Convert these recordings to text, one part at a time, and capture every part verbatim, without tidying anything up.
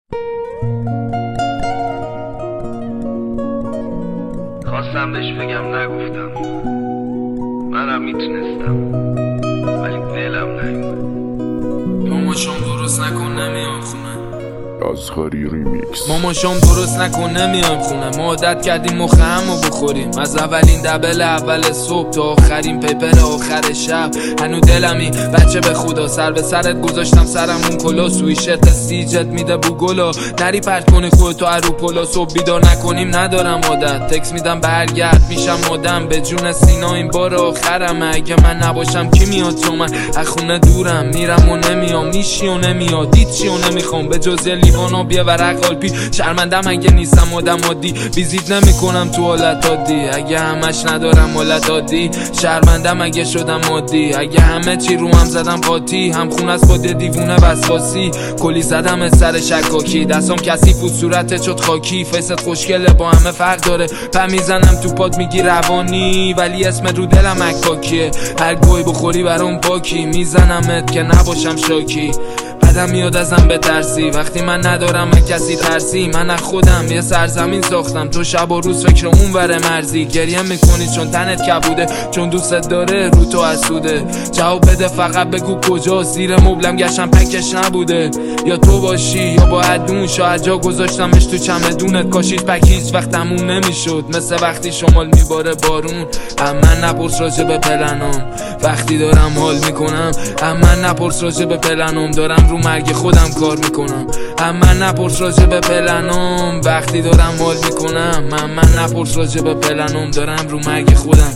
خواستم بهش بگم نگفتم، منم میتونستم ولی دلم نیومد. ماما شام درست نکن نمیام خونه. رازخاری ریمیکس. ماما شام درست نکن نمیام خونه. ما عادت کردیم مخ همو بخوریم، از اولین دبل اول صبح تا آخرین پیپر آخر شب. هنو دلمی بچه به خدا، سر به سرت گذاشتم سرمون کلا. سویشت سیجت میده بو گلا، نری پرت کنی خودتو ارو پلا. صبح بیدار نکنیم ندارم عادت، تکس میدم برگرد میشم مادم. به جون سینا این بار آخرم، اگه من نباشم کی میاد؟ چون من از خونه دورم، میرم و نمیام، نیشی و نمیاد، دید چی و نمیخوام به جز لیوانو بیا ورق قلپی. شرمندم اگه نیستم آدم عادی، ویزیت نمی کنم تو حالت عادی. اگه همش ندارم حالت عادی، شرمندم اگه شدم عادی. اگه همه چی رو هم زدم قاطی، هم خون از خود دیوونه وسواسی. کلی زدم از سر شکاکی، دستام کثیف بود صورتت شد خاکی. فیست خوشگله با همه فرق داره، پم میزنم تو پاد میگی روانی، ولی اسم رو دلم عکاکیه. هر گوی بخوری برام باکی، میزنمت که نباشم شاکی. بعدم میاد ازم بترسی وقتی من ندارم من کسی ترسی. من از خودم یه سرزمین ساختم، تو شب و روز فکر اون وره مرزی. گریه میکنی چون تنت کبوده، چون دوستت داره رو تو حسوده. جواب بده فقط بگو کجا، زیر مبلم گشتم پکش نبوده. یا تو باشی یا باید دون، شاید جا گذاشتمش تو چمدونت. کاشید پکیج وقتمون نمیشد، مثل وقتی شمال میباره بارون. من نپرس راجع به پلنام وقتی دارم حال میکنم. من نپرس راجع به پلنام دارم رو مرگ خودم کار میکنم. من نپرس راجع به پلنام وقتی دارم حال میکنم. من من نپرس راجع به پلنام دارم رو مرگ خودم.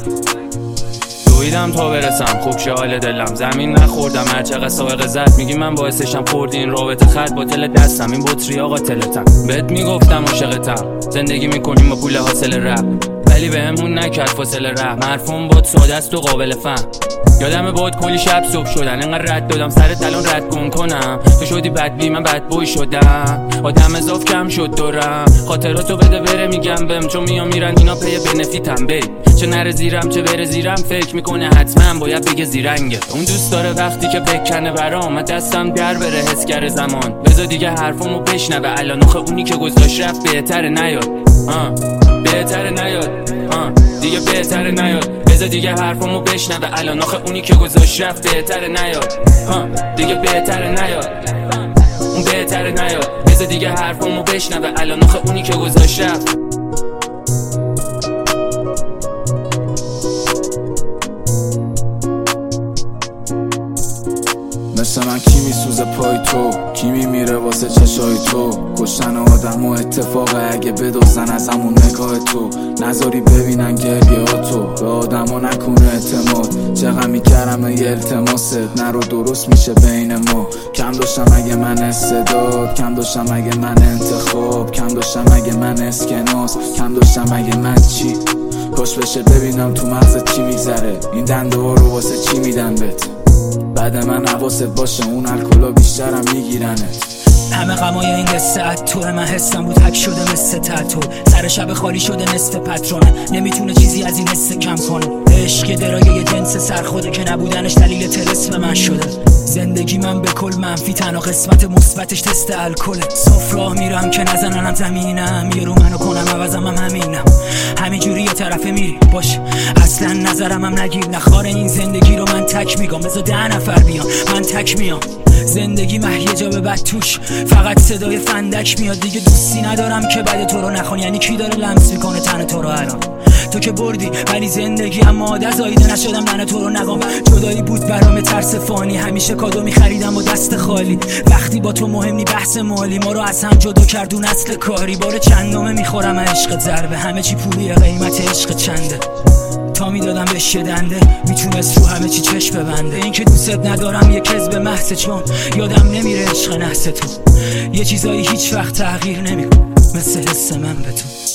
دویدم تا برسم خوب شه حال دلم، زمین نخوردم هرچقدر سائق زد. میگی من باعثشم خوردی این رابطه، خط با تل دستم این بطری آقا تلتم. بهت میگفتم عاشقتم، زندگی میکنیم با پول حاصل رپ، ولی بهمون نکرد فاصله رحم. حرفم باد ساده است و قابل فهم. یادم باد کلی شب صبح شدن، اینقدر رد دادم سرت الان رد کن کنم. تو شدی بد بی من بد بوی شدم، آدم اضاف کم شد دورم. خاطراتو بده بره میگم بهم، چون میام میرن اینا پی بنفیتم. بی چه نره زیرم چه بره زیرم، فکر میکنه حتما باید بگه زیرنگه. اون دوست داره وقتی که بکنه برام، دستم در بره حسگر زمان. بذار دیگه حرفمو بشنوه الان، آخه اونی که گذاشت رفت بهتره نیاد. آه بهتره نیاد، آه دیگه بهتره نیاد. بذار دیگه حرفمو بشنوه الان، آخه اونی که گذاشت رفت بهتره نیاد. آه دیگه بهتره نیاد، اون بهتره نیاد. بذار دیگه حرفمو بشنوه الان، آخه اونی که گذاشت رفت. مثل من کی میسوزه پای تو، کی میمیره واسه چشای تو. کشتن آدم و اتفاقه اگه بدوزن از همون نگاه تو. نذاری ببینن گریه ها تو، به آدم ها نکنه اعتماد. چقدر میکرم یه التماست، نرو درست میشه بین ما. کم داشتم اگه من استعداد، کم داشتم اگه من انتخاب، کم داشتم اگه من اسکناس، کم داشتم اگه من چی. کاش بشه ببینم تو مغزت چی میگذره، این دنده ها رو واسه چی میدن بهت. بعد من حواست باشه اون الکلا بیشترم میگیرنت. همه غمای این قصه طور من حسم بود حک شده مثل تتو. سر شب خالی شده نصف پترونه، نمیتونه چیزی از این حسه کم کنه. عشق درایه جنس سرخوده که نبودنش دلیل طلسم من شده. زندگی من به کل منفی، تنها قسمت مثبتش تست الکله. صاف راه میرم که نزننم زمینم، یه رو منو کنم عوضم هم همینم. همینجوری یه طرفه میری باش، اصلا نظرم هم نگیر. نخواره این زندگی رو من تک میگم، بذار ده نفر بیان من تک میام. زندگی مهیه جا به بد توش، فقط صدای فندک میاد. دیگه دوستی ندارم که بعد تو رو نخون، یعنی کی داره لمس میکنه تن تو رو الان. تو که بردی ولی زندگی اما عادت زایده نشدم من تو رو نگم. جدایی بود برام ترس فانی، همیشه کادو میخریدم و دست خالی. وقتی با تو مهم نی بحث مالی، ما رو از هم جدا کردون اصل کاری. بار چندمه میخورم عشقت ضربه، همه چی پولیه قیمت عشق چنده. تا میدادم به شدنده میتونست رو همه چی چشم ببنده. این که دوست ندارم یه کذب محض، چون یادم نمیره عشق نحس تو. یه چیزایی هیچ وقت تغییر نمیکنه مثل حس من به تو.